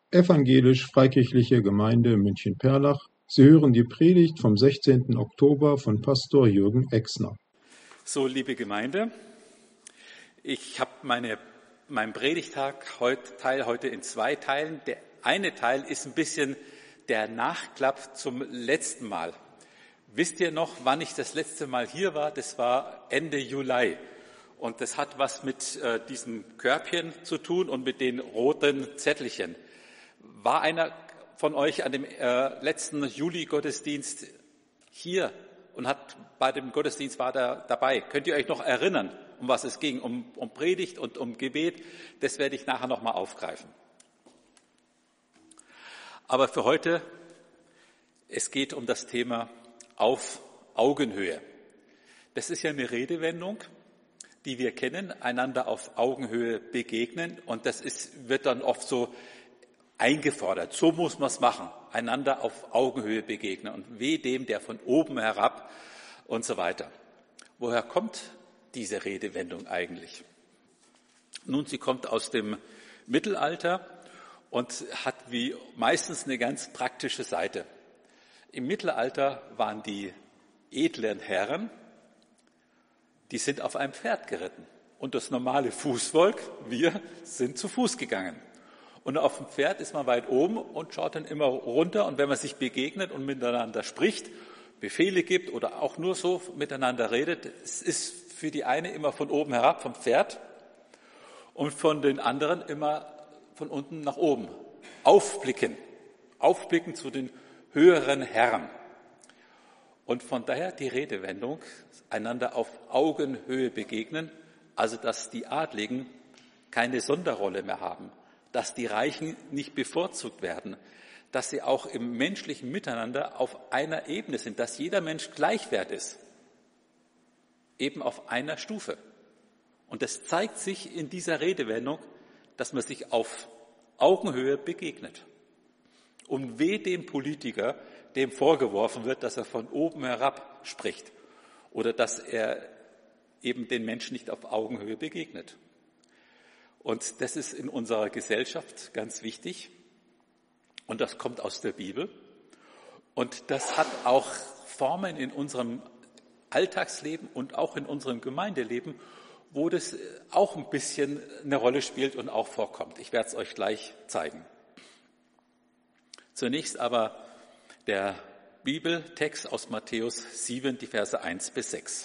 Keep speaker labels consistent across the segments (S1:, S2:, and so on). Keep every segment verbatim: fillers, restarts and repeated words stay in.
S1: Evangelisch-Freikirchliche Gemeinde München-Perlach. Sie hören die Predigt vom sechzehnten Oktober von Pastor Jürgen Exner.
S2: So, liebe Gemeinde, ich habe meine, meinen Predigttag heute, Teil heute in zwei Teilen. Der eine Teil ist ein bisschen der Nachklapp zum letzten Mal. Wisst ihr noch, wann ich das letzte Mal hier war? Das war Ende Juli. Und das hat was mit äh, diesen Körbchen zu tun und mit den roten Zettelchen. War einer von euch an dem äh, letzten Juli-Gottesdienst hier und hat bei dem Gottesdienst war da dabei? Könnt ihr euch noch erinnern, um was es ging? Um, um Predigt und um Gebet? Das werde ich nachher nochmal aufgreifen. Aber für heute, es geht um das Thema auf Augenhöhe. Das ist ja eine Redewendung, die wir kennen, einander auf Augenhöhe begegnen. Und das ist, wird dann oft so eingefordert. So muss man es machen, einander auf Augenhöhe begegnen. Und weh dem, der von oben herab und so weiter. Woher kommt diese Redewendung eigentlich? Nun, sie kommt aus dem Mittelalter und hat wie meistens eine ganz praktische Seite. Im Mittelalter waren die edlen Herren, die sind auf einem Pferd geritten. Und das normale Fußvolk, wir sind zu Fuß gegangen. Und auf dem Pferd ist man weit oben und schaut dann immer runter. Und wenn man sich begegnet und miteinander spricht, Befehle gibt oder auch nur so miteinander redet, es ist für die eine immer von oben herab vom Pferd und von den anderen immer von unten nach oben. Aufblicken, aufblicken zu den höheren Herren. Und von daher die Redewendung, einander auf Augenhöhe begegnen, also dass die Adligen keine Sonderrolle mehr haben, dass die Reichen nicht bevorzugt werden, dass sie auch im menschlichen Miteinander auf einer Ebene sind, dass jeder Mensch gleichwert ist, eben auf einer Stufe. Und das zeigt sich in dieser Redewendung, dass man sich auf Augenhöhe begegnet. Und weh dem Politiker, dem vorgeworfen wird, dass er von oben herab spricht oder dass er eben den Menschen nicht auf Augenhöhe begegnet. Und das ist in unserer Gesellschaft ganz wichtig und das kommt aus der Bibel und das hat auch Formen in unserem Alltagsleben und auch in unserem Gemeindeleben, wo das auch ein bisschen eine Rolle spielt und auch vorkommt. Ich werde es euch gleich zeigen. Zunächst aber der Bibeltext aus Matthäus sieben, die Verse eins bis sechs.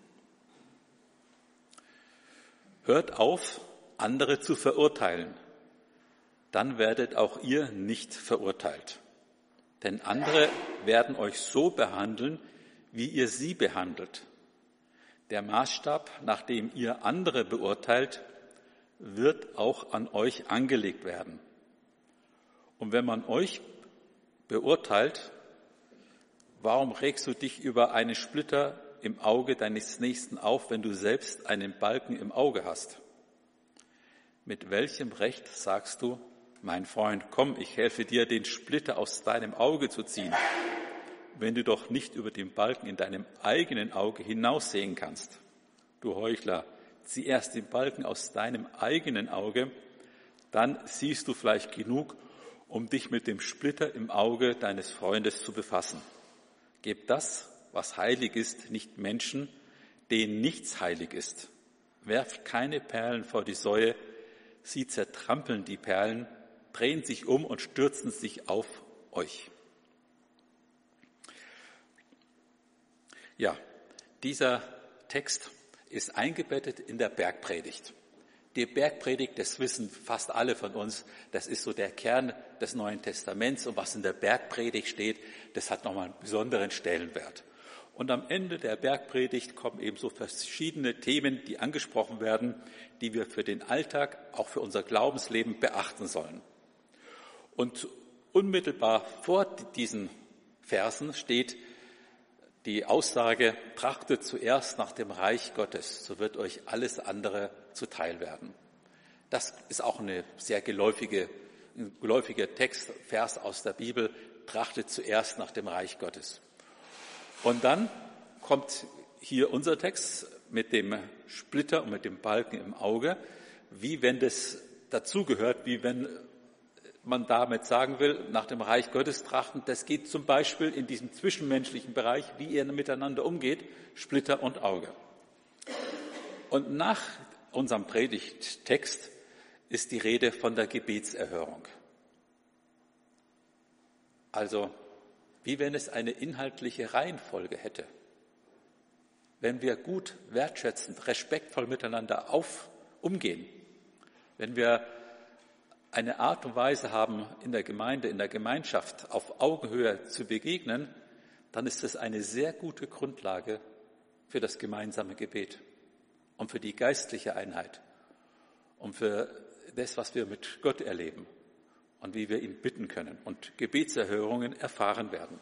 S2: Hört auf, andere zu verurteilen, dann werdet auch ihr nicht verurteilt. Denn andere werden euch so behandeln, wie ihr sie behandelt. Der Maßstab, nach dem ihr andere beurteilt, wird auch an euch angelegt werden. Und wenn man euch beurteilt, warum regst du dich über einen Splitter im Auge deines Nächsten auf, wenn du selbst einen Balken im Auge hast? Mit welchem Recht sagst du, mein Freund, komm, ich helfe dir, den Splitter aus deinem Auge zu ziehen, wenn du doch nicht über den Balken in deinem eigenen Auge hinaussehen kannst? Du Heuchler, zieh erst den Balken aus deinem eigenen Auge, dann siehst du vielleicht genug, um dich mit dem Splitter im Auge deines Freundes zu befassen. Gebt das, was heilig ist, nicht Menschen, denen nichts heilig ist. Werft keine Perlen vor die Säue, sie zertrampeln die Perlen, drehen sich um und stürzen sich auf euch. Ja, dieser Text ist eingebettet in der Bergpredigt. Die Bergpredigt, das wissen fast alle von uns, das ist so der Kern des Neuen Testaments und was in der Bergpredigt steht, das hat nochmal einen besonderen Stellenwert. Und am Ende der Bergpredigt kommen eben so verschiedene Themen, die angesprochen werden, die wir für den Alltag, auch für unser Glaubensleben beachten sollen. Und unmittelbar vor diesen Versen steht die Aussage, trachtet zuerst nach dem Reich Gottes, so wird euch alles andere zuteil werden. Das ist auch eine sehr geläufige, ein geläufiger Text, Vers aus der Bibel, trachtet zuerst nach dem Reich Gottes. Und dann kommt hier unser Text mit dem Splitter und mit dem Balken im Auge, wie wenn das dazugehört, wie wenn man damit sagen will, nach dem Reich Gottes trachten, das geht zum Beispiel in diesem zwischenmenschlichen Bereich, wie ihr miteinander umgeht, Splitter und Auge. Und nach unserem Predigttext ist die Rede von der Gebetserhörung. Also, wie wenn es eine inhaltliche Reihenfolge hätte. Wenn wir gut, wertschätzend, respektvoll miteinander auf, umgehen, wenn wir eine Art und Weise haben, in der Gemeinde, in der Gemeinschaft auf Augenhöhe zu begegnen, dann ist das eine sehr gute Grundlage für das gemeinsame Gebet und für die geistliche Einheit und für das, was wir mit Gott erleben und wie wir ihn bitten können und Gebetserhörungen erfahren werden.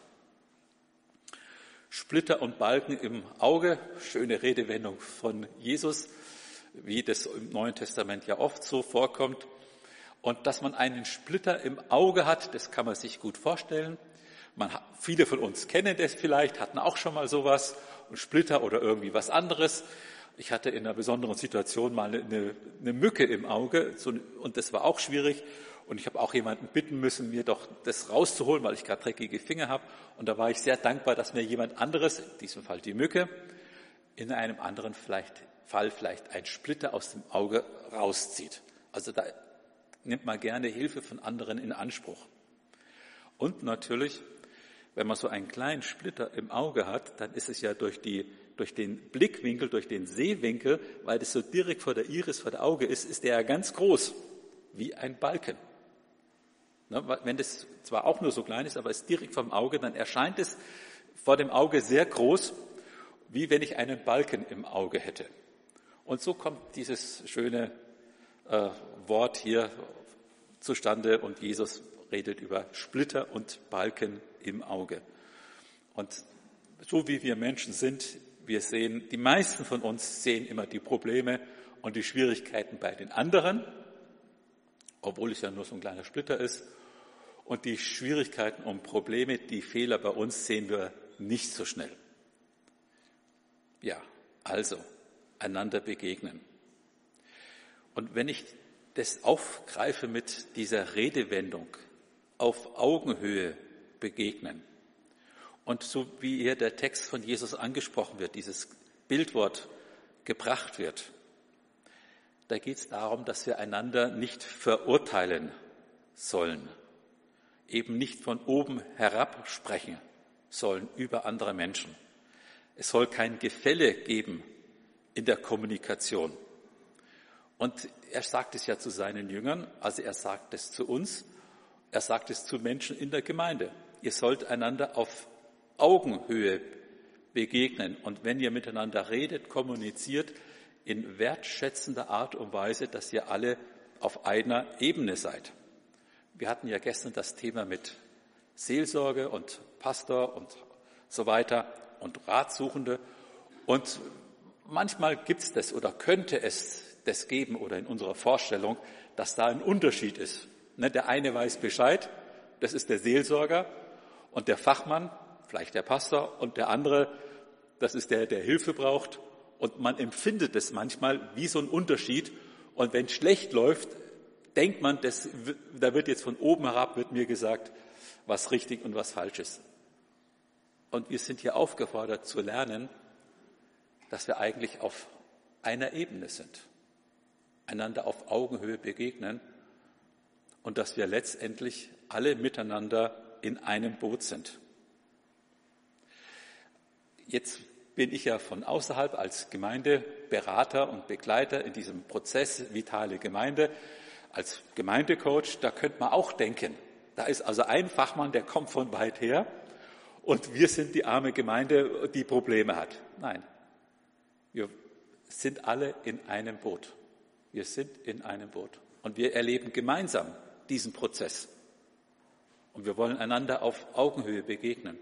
S2: Splitter und Balken im Auge, schöne Redewendung von Jesus, wie das im Neuen Testament ja oft so vorkommt. Und dass man einen Splitter im Auge hat, das kann man sich gut vorstellen. Man, viele von uns kennen das vielleicht, hatten auch schon mal sowas, einen Splitter oder irgendwie was anderes. Ich hatte in einer besonderen Situation mal eine, eine Mücke im Auge so, und das war auch schwierig. Und ich habe auch jemanden bitten müssen, mir doch das rauszuholen, weil ich gerade dreckige Finger habe. Und da war ich sehr dankbar, dass mir jemand anderes, in diesem Fall die Mücke, in einem anderen vielleicht, Fall vielleicht einen Splitter aus dem Auge rauszieht. Also da nimmt man gerne Hilfe von anderen in Anspruch. Und natürlich, wenn man so einen kleinen Splitter im Auge hat, dann ist es ja durch, die, durch den Blickwinkel, durch den Sehwinkel, weil das so direkt vor der Iris, vor der Auge ist, ist der ja ganz groß, wie ein Balken. Ne, wenn das zwar auch nur so klein ist, aber es ist direkt vom Auge, dann erscheint es vor dem Auge sehr groß, wie wenn ich einen Balken im Auge hätte. Und so kommt dieses schöne äh, Wort hier zustande und Jesus redet über Splitter und Balken im Auge. Und so wie wir Menschen sind, wir sehen, die meisten von uns sehen immer die Probleme und die Schwierigkeiten bei den anderen, obwohl es ja nur so ein kleiner Splitter ist. Und die Schwierigkeiten und Probleme, die Fehler bei uns sehen wir nicht so schnell. Ja, also einander begegnen. Und wenn ich das aufgreife mit dieser Redewendung, auf Augenhöhe begegnen, und so wie hier der Text von Jesus angesprochen wird, dieses Bildwort gebracht wird, da geht es darum, dass wir einander nicht verurteilen sollen, eben nicht von oben herab sprechen sollen über andere Menschen. Es soll kein Gefälle geben in der Kommunikation. Und er sagt es ja zu seinen Jüngern, also er sagt es zu uns, er sagt es zu Menschen in der Gemeinde. Ihr sollt einander auf Augenhöhe begegnen und wenn ihr miteinander redet, kommuniziert, in wertschätzender Art und Weise, dass ihr alle auf einer Ebene seid. Wir hatten ja gestern das Thema mit Seelsorge und Pastor und so weiter und Ratsuchende. Und manchmal gibt es das oder könnte es das geben oder in unserer Vorstellung, dass da ein Unterschied ist. Der eine weiß Bescheid, das ist der Seelsorger und der Fachmann, vielleicht der Pastor, und der andere, das ist der, der Hilfe braucht. Und man empfindet es manchmal wie so ein Unterschied. Und wenn es schlecht läuft, denkt man, das, da wird jetzt von oben herab, wird mir gesagt, was richtig und was falsch ist. Und wir sind hier aufgefordert zu lernen, dass wir eigentlich auf einer Ebene sind, einander auf Augenhöhe begegnen und dass wir letztendlich alle miteinander in einem Boot sind. Jetzt bin ich ja von außerhalb als Gemeindeberater und Begleiter in diesem Prozess Vitale Gemeinde, als Gemeindecoach, da könnte man auch denken, da ist also ein Fachmann, der kommt von weit her und wir sind die arme Gemeinde, die Probleme hat. Nein, wir sind alle in einem Boot. Wir sind in einem Boot und wir erleben gemeinsam diesen Prozess und wir wollen einander auf Augenhöhe begegnen.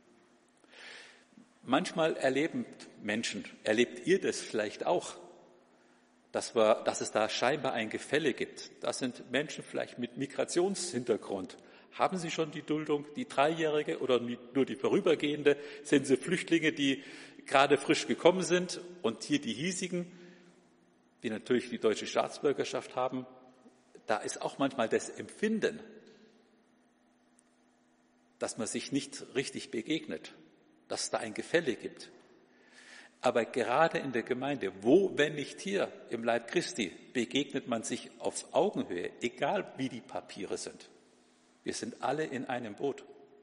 S2: Manchmal erleben Menschen, erlebt ihr das vielleicht auch, dass, wir, dass es da scheinbar ein Gefälle gibt. Das sind Menschen vielleicht mit Migrationshintergrund. Haben sie schon die Duldung, die Dreijährige oder nur die vorübergehende? Sind sie Flüchtlinge, die gerade frisch gekommen sind? Und hier die hiesigen, die natürlich die deutsche Staatsbürgerschaft haben. Da ist auch manchmal das Empfinden, dass man sich nicht richtig begegnet, dass es da ein Gefälle gibt. Aber gerade in der Gemeinde, wo, wenn nicht hier im Leib Christi, begegnet man sich auf Augenhöhe, egal wie die Papiere sind. Wir sind alle in einem Boot.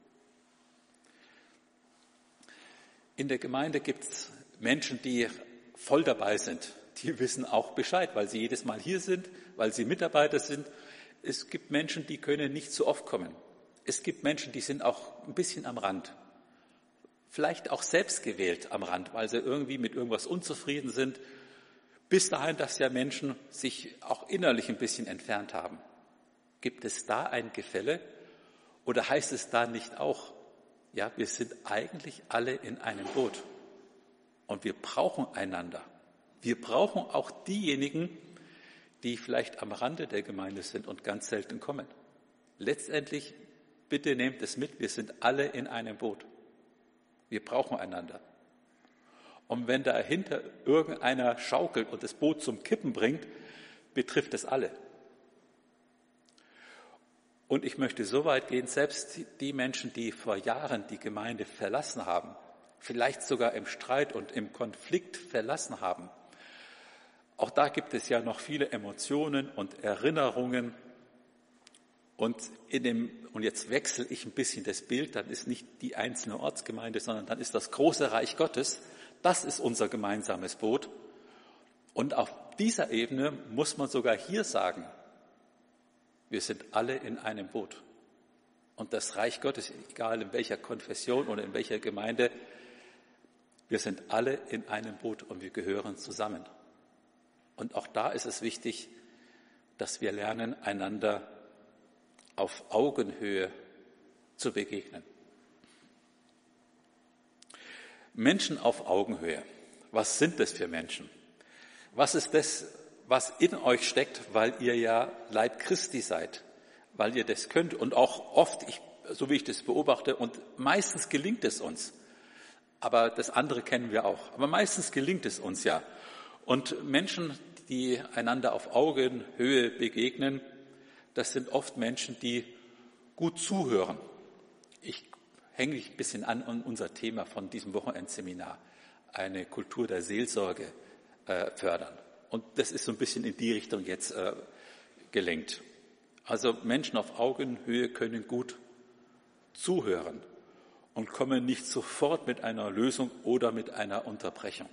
S2: In der Gemeinde gibt es Menschen, die voll dabei sind. Die wissen auch Bescheid, weil sie jedes Mal hier sind, weil sie Mitarbeiter sind. Es gibt Menschen, die können nicht so oft kommen. Es gibt Menschen, die sind auch ein bisschen am Rand. Vielleicht auch selbst gewählt am Rand, weil sie irgendwie mit irgendwas unzufrieden sind. Bis dahin, dass ja Menschen sich auch innerlich ein bisschen entfernt haben. Gibt es da ein Gefälle? Oder heißt es da nicht auch, ja, wir sind eigentlich alle in einem Boot und wir brauchen einander. Wir brauchen auch diejenigen, die vielleicht am Rande der Gemeinde sind und ganz selten kommen. Letztendlich, bitte nehmt es mit, wir sind alle in einem Boot. Wir brauchen einander. Und wenn dahinter irgendeiner schaukelt und das Boot zum Kippen bringt, betrifft es alle. Und ich möchte so weit gehen, selbst die Menschen, die vor Jahren die Gemeinde verlassen haben, vielleicht sogar im Streit und im Konflikt verlassen haben, auch da gibt es ja noch viele Emotionen und Erinnerungen. Und, in dem, und jetzt wechsle ich ein bisschen das Bild, dann ist nicht die einzelne Ortsgemeinde, sondern dann ist das große Reich Gottes, das ist unser gemeinsames Boot. Und auf dieser Ebene muss man sogar hier sagen, wir sind alle in einem Boot. Und das Reich Gottes, egal in welcher Konfession oder in welcher Gemeinde, wir sind alle in einem Boot und wir gehören zusammen. Und auch da ist es wichtig, dass wir lernen, einander auf Augenhöhe zu begegnen. Menschen auf Augenhöhe. Was sind das für Menschen? Was ist das, was in euch steckt, weil ihr ja Leib Christi seid, weil ihr das könnt und auch oft, ich, so wie ich das beobachte, und meistens gelingt es uns, aber das andere kennen wir auch, aber meistens gelingt es uns ja. Und Menschen, die einander auf Augenhöhe begegnen, das sind oft Menschen, die gut zuhören. Ich hänge mich ein bisschen an an unser Thema von diesem Wochenendseminar, eine Kultur der Seelsorge äh, fördern. Und das ist so ein bisschen in die Richtung jetzt äh, gelenkt. Also Menschen auf Augenhöhe können gut zuhören und kommen nicht sofort mit einer Lösung oder mit einer Unterbrechung.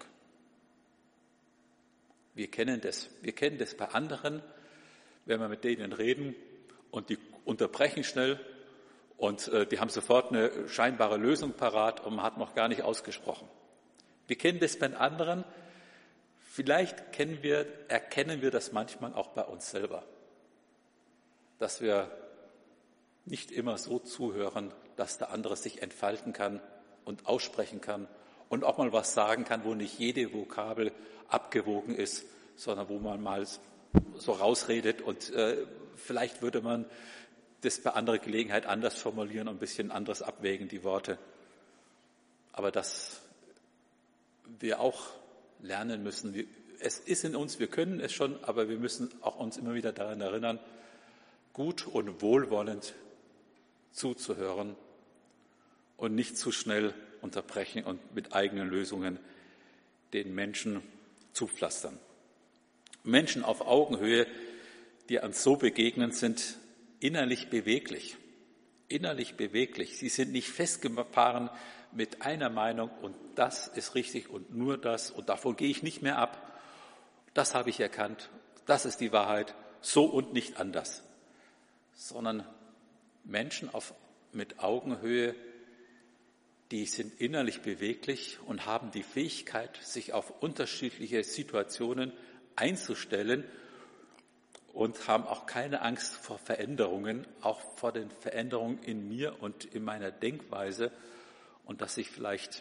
S2: Wir kennen das. Wir kennen das bei anderen, wenn wir mit denen reden und die unterbrechen schnell und äh, die haben sofort eine scheinbare Lösung parat und man hat noch gar nicht ausgesprochen. Wir kennen das bei anderen. Vielleicht kennen wir, erkennen wir das manchmal auch bei uns selber, dass wir nicht immer so zuhören, dass der andere sich entfalten kann und aussprechen kann und auch mal was sagen kann, wo nicht jede Vokabel abgewogen ist, sondern wo man mal so rausredet und äh, vielleicht würde man das bei anderer Gelegenheit anders formulieren und ein bisschen anders abwägen, die Worte. Aber dass wir auch lernen müssen, wir, es ist in uns, wir können es schon, aber wir müssen auch uns immer wieder daran erinnern, gut und wohlwollend zuzuhören und nicht zu schnell unterbrechen und mit eigenen Lösungen den Menschen zupflastern. Menschen auf Augenhöhe, die uns so begegnen, sind innerlich beweglich. Innerlich beweglich. Sie sind nicht festgefahren mit einer Meinung und das ist richtig und nur das und davon gehe ich nicht mehr ab. Das habe ich erkannt. Das ist die Wahrheit. So und nicht anders. Sondern Menschen auf, mit Augenhöhe, die sind innerlich beweglich und haben die Fähigkeit, sich auf unterschiedliche Situationen einzustellen und haben auch keine Angst vor Veränderungen, auch vor den Veränderungen in mir und in meiner Denkweise und dass ich vielleicht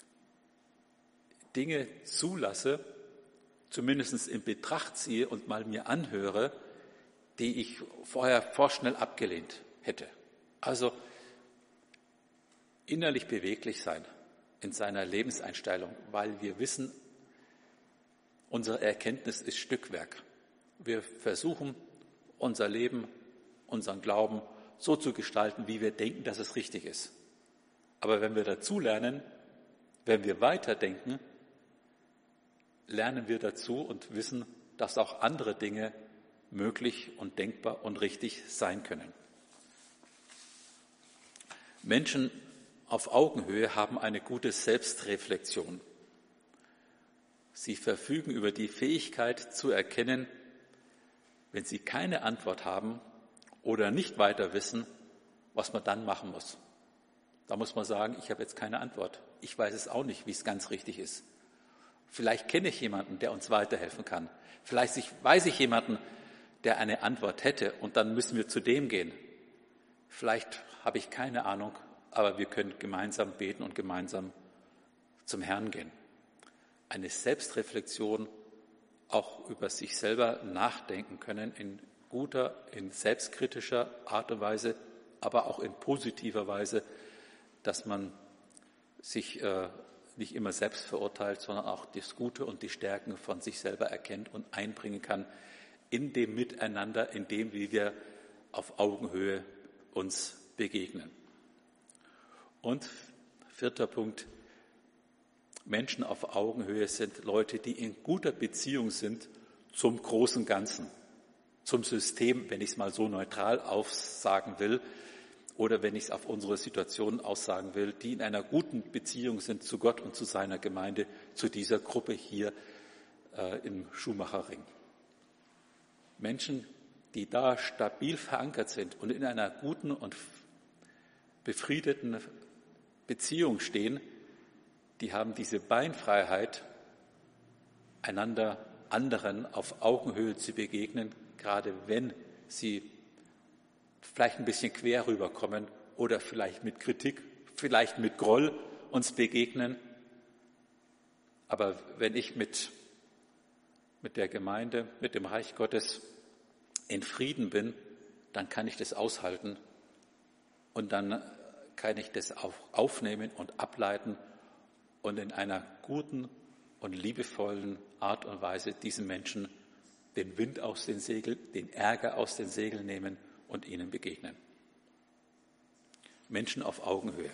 S2: Dinge zulasse, zumindest in Betracht ziehe und mal mir anhöre, die ich vorher vorschnell abgelehnt hätte. Also innerlich beweglich sein in seiner Lebenseinstellung, weil wir wissen, unsere Erkenntnis ist Stückwerk. Wir versuchen, unser Leben, unseren Glauben so zu gestalten, wie wir denken, dass es richtig ist. Aber wenn wir dazu lernen, wenn wir weiterdenken, lernen wir dazu und wissen, dass auch andere Dinge möglich und denkbar und richtig sein können. Menschen auf Augenhöhe haben eine gute Selbstreflexion. Sie verfügen über die Fähigkeit zu erkennen, wenn sie keine Antwort haben oder nicht weiter wissen, was man dann machen muss. Da muss man sagen, ich habe jetzt keine Antwort. Ich weiß es auch nicht, wie es ganz richtig ist. Vielleicht kenne ich jemanden, der uns weiterhelfen kann. Vielleicht weiß ich jemanden, der eine Antwort hätte und dann müssen wir zu dem gehen. Vielleicht habe ich keine Ahnung, aber wir können gemeinsam beten und gemeinsam zum Herrn gehen. Eine Selbstreflexion, auch über sich selber nachdenken können, in guter, in selbstkritischer Art und Weise, aber auch in positiver Weise, dass man sich äh, nicht immer selbst verurteilt, sondern auch das Gute und die Stärken von sich selber erkennt und einbringen kann in dem Miteinander, in dem, wie wir auf Augenhöhe uns begegnen. Und vierter Punkt, Menschen auf Augenhöhe sind Leute, die in guter Beziehung sind zum großen Ganzen, zum System, wenn ich es mal so neutral aussagen will, oder wenn ich es auf unsere Situation aussagen will, die in einer guten Beziehung sind zu Gott und zu seiner Gemeinde, zu dieser Gruppe hier äh, im Schuhmacherring. Menschen, die da stabil verankert sind und in einer guten und befriedeten Beziehung stehen, die haben diese Beinfreiheit, einander, anderen auf Augenhöhe zu begegnen, gerade wenn sie vielleicht ein bisschen quer rüberkommen oder vielleicht mit Kritik, vielleicht mit Groll uns begegnen. Aber wenn ich mit, mit der Gemeinde, mit dem Reich Gottes in Frieden bin, dann kann ich das aushalten und dann kann ich das auch aufnehmen und ableiten und in einer guten und liebevollen Art und Weise diesen Menschen den Wind aus den Segeln, den Ärger aus den Segeln nehmen und ihnen begegnen. Menschen auf Augenhöhe.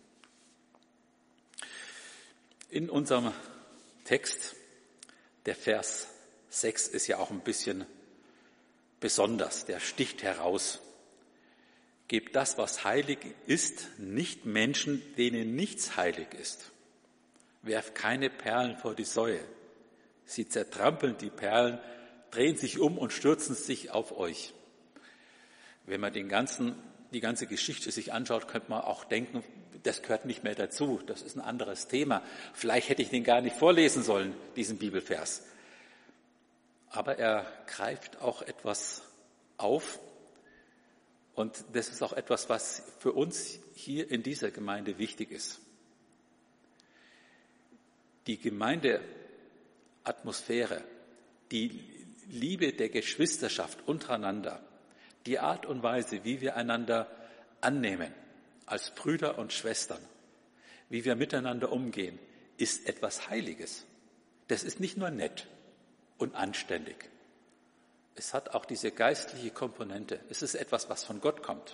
S2: In unserem Text, der Vers sechs ist ja auch ein bisschen besonders, der sticht heraus. Gebt das, was heilig ist, nicht Menschen, denen nichts heilig ist. Werft keine Perlen vor die Säue. Sie zertrampeln die Perlen, drehen sich um und stürzen sich auf euch. Wenn man den ganzen, die ganze Geschichte sich anschaut, könnte man auch denken, das gehört nicht mehr dazu, das ist ein anderes Thema. Vielleicht hätte ich den gar nicht vorlesen sollen, diesen Bibelvers. Aber er greift auch etwas auf und das ist auch etwas, was für uns hier in dieser Gemeinde wichtig ist. Die Gemeindeatmosphäre, die Liebe der Geschwisterschaft untereinander, die Art und Weise, wie wir einander annehmen, als Brüder und Schwestern, wie wir miteinander umgehen, ist etwas Heiliges. Das ist nicht nur nett und anständig. Es hat auch diese geistliche Komponente. Es ist etwas, was von Gott kommt.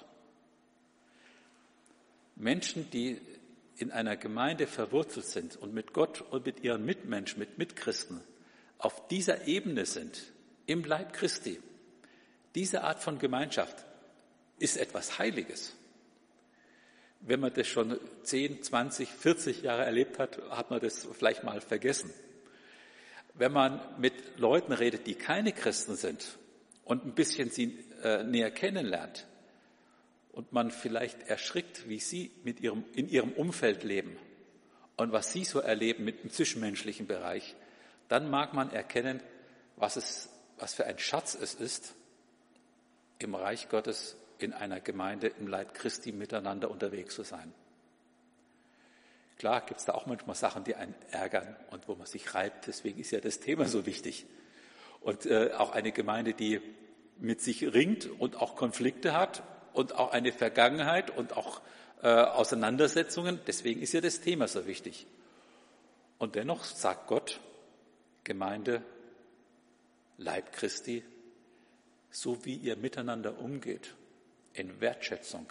S2: Menschen, die in einer Gemeinde verwurzelt sind und mit Gott und mit ihren Mitmenschen, mit Mitchristen auf dieser Ebene sind, im Leib Christi, diese Art von Gemeinschaft ist etwas Heiliges. Wenn man das schon zehn, zwanzig, vierzig Jahre erlebt hat, hat man das vielleicht mal vergessen. Wenn man mit Leuten redet, die keine Christen sind und ein bisschen sie äh, näher kennenlernt und man vielleicht erschrickt, wie sie mit ihrem, in ihrem Umfeld leben und was sie so erleben mit dem zwischenmenschlichen Bereich, dann mag man erkennen, was es, was für ein Schatz es ist, im Reich Gottes in einer Gemeinde im Leib Christi miteinander unterwegs zu sein. Klar gibt es da auch manchmal Sachen, die einen ärgern und wo man sich reibt. Deswegen ist ja das Thema so wichtig. Und äh, auch eine Gemeinde, die mit sich ringt und auch Konflikte hat und auch eine Vergangenheit und auch äh, Auseinandersetzungen. Deswegen ist ja das Thema so wichtig. Und dennoch sagt Gott, Gemeinde, Leib Christi, so wie ihr miteinander umgeht, in Wertschätzung,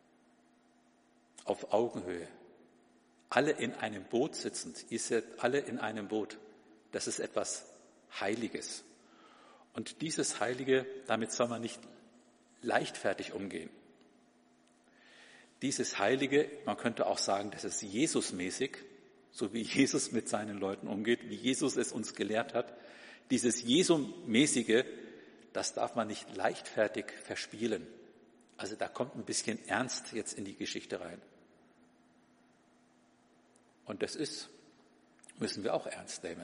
S2: auf Augenhöhe, alle in einem Boot sitzend. Ihr seid alle in einem Boot. Das ist etwas Heiliges. Und dieses Heilige, damit soll man nicht leichtfertig umgehen. Dieses Heilige, man könnte auch sagen, das ist Jesusmäßig, so wie Jesus mit seinen Leuten umgeht, wie Jesus es uns gelehrt hat. Dieses Jesumäßige, das darf man nicht leichtfertig verspielen. Also da kommt ein bisschen Ernst jetzt in die Geschichte rein. Und das ist, müssen wir auch ernst nehmen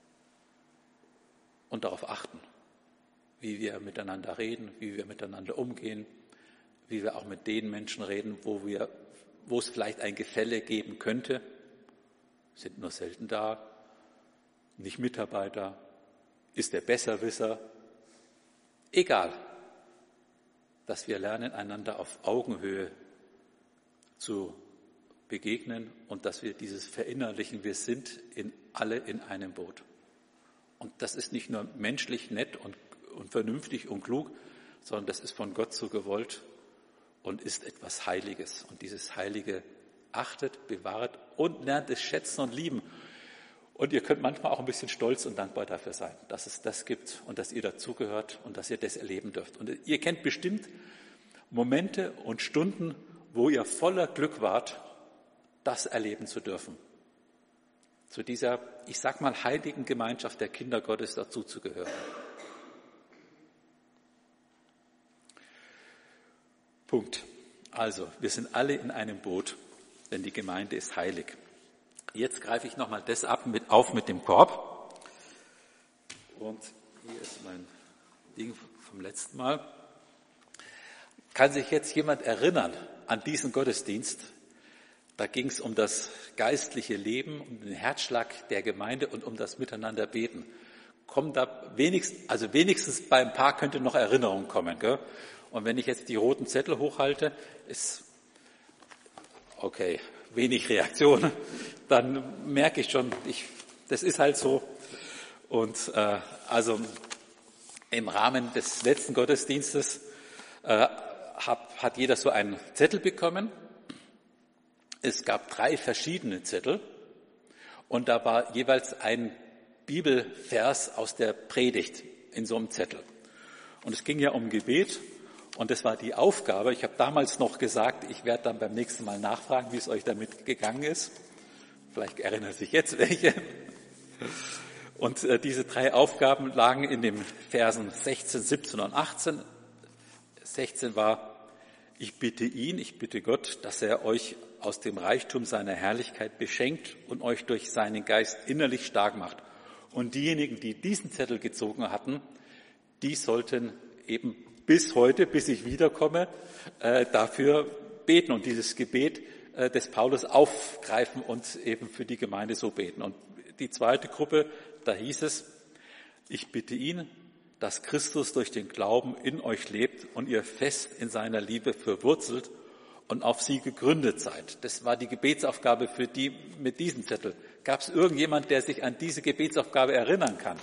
S2: und darauf achten, wie wir miteinander reden, wie wir miteinander umgehen, wie wir auch mit den Menschen reden, wo wir, wo es vielleicht ein Gefälle geben könnte, sind nur selten da, nicht Mitarbeiter, ist der Besserwisser, egal, dass wir lernen, einander auf Augenhöhe zu begegnen und dass wir dieses verinnerlichen, wir sind in, alle in einem Boot. Und das ist nicht nur menschlich nett und, und vernünftig und klug, sondern das ist von Gott so gewollt und ist etwas Heiliges. Und dieses Heilige achtet, bewahrt und lernt es schätzen und lieben. Und ihr könnt manchmal auch ein bisschen stolz und dankbar dafür sein, dass es das gibt und dass ihr dazugehört und dass ihr das erleben dürft. Und ihr kennt bestimmt Momente und Stunden, wo ihr voller Glück wart, das erleben zu dürfen. Zu dieser, ich sag mal, heiligen Gemeinschaft der Kinder Gottes dazu zu gehören. Punkt. Also, wir sind alle in einem Boot, denn die Gemeinde ist heilig. Jetzt greife ich nochmal das ab mit, auf mit dem Korb. Und hier ist mein Ding vom letzten Mal. Kann sich jetzt jemand erinnern an diesen Gottesdienst? Da ging es um das geistliche Leben, um den Herzschlag der Gemeinde und um das Miteinander beten. Kommen da wenigstens, also wenigstens bei ein paar könnte noch Erinnerung kommen, gell? Und wenn ich jetzt die roten Zettel hochhalte, ist okay, wenig Reaktion, dann merke ich schon, ich, das ist halt so. Und äh, also im Rahmen des letzten Gottesdienstes äh, hab, hat jeder so einen Zettel bekommen. Es gab drei verschiedene Zettel und da war jeweils ein Bibelvers aus der Predigt in so einem Zettel. Und es ging ja um Gebet und das war die Aufgabe. Ich habe damals noch gesagt, ich werde dann beim nächsten Mal nachfragen, wie es euch damit gegangen ist. Vielleicht erinnert sich jetzt welche. Und äh, diese drei Aufgaben lagen in den Versen sechzehn, siebzehn und achtzehn. sechzehn war, ich bitte ihn, ich bitte Gott, dass er euch aus dem Reichtum seiner Herrlichkeit beschenkt und euch durch seinen Geist innerlich stark macht. Und diejenigen, die diesen Zettel gezogen hatten, die sollten eben bis heute, bis ich wiederkomme, äh, dafür beten und dieses Gebet äh, des Paulus aufgreifen und eben für die Gemeinde so beten. Und die zweite Gruppe, da hieß es, ich bitte ihn, dass Christus durch den Glauben in euch lebt und ihr fest in seiner Liebe verwurzelt und auf sie gegründet seid. Das war die Gebetsaufgabe für die mit diesem Zettel. Gab es irgendjemand, der sich an diese Gebetsaufgabe erinnern kann?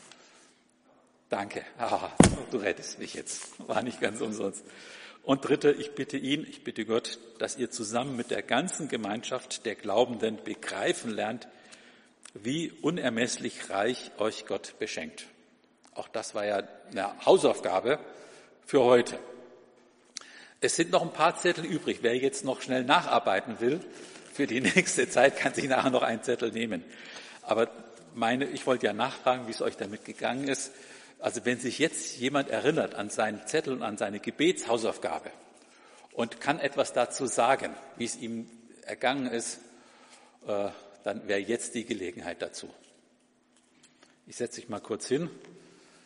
S2: Danke. Ah, du rettest mich jetzt. War nicht ganz umsonst. Und dritte, ich bitte ihn, ich bitte Gott, dass ihr zusammen mit der ganzen Gemeinschaft der Glaubenden begreifen lernt, wie unermesslich reich euch Gott beschenkt. Auch das war ja eine Hausaufgabe für heute. Es sind noch ein paar Zettel übrig. Wer jetzt noch schnell nacharbeiten will, für die nächste Zeit kann sich nachher noch einen Zettel nehmen. Aber meine, ich wollte ja nachfragen, wie es euch damit gegangen ist. Also wenn sich jetzt jemand erinnert an seinen Zettel und an seine Gebetshausaufgabe und kann etwas dazu sagen, wie es ihm ergangen ist, dann wäre jetzt die Gelegenheit dazu. Ich setze mich mal kurz hin.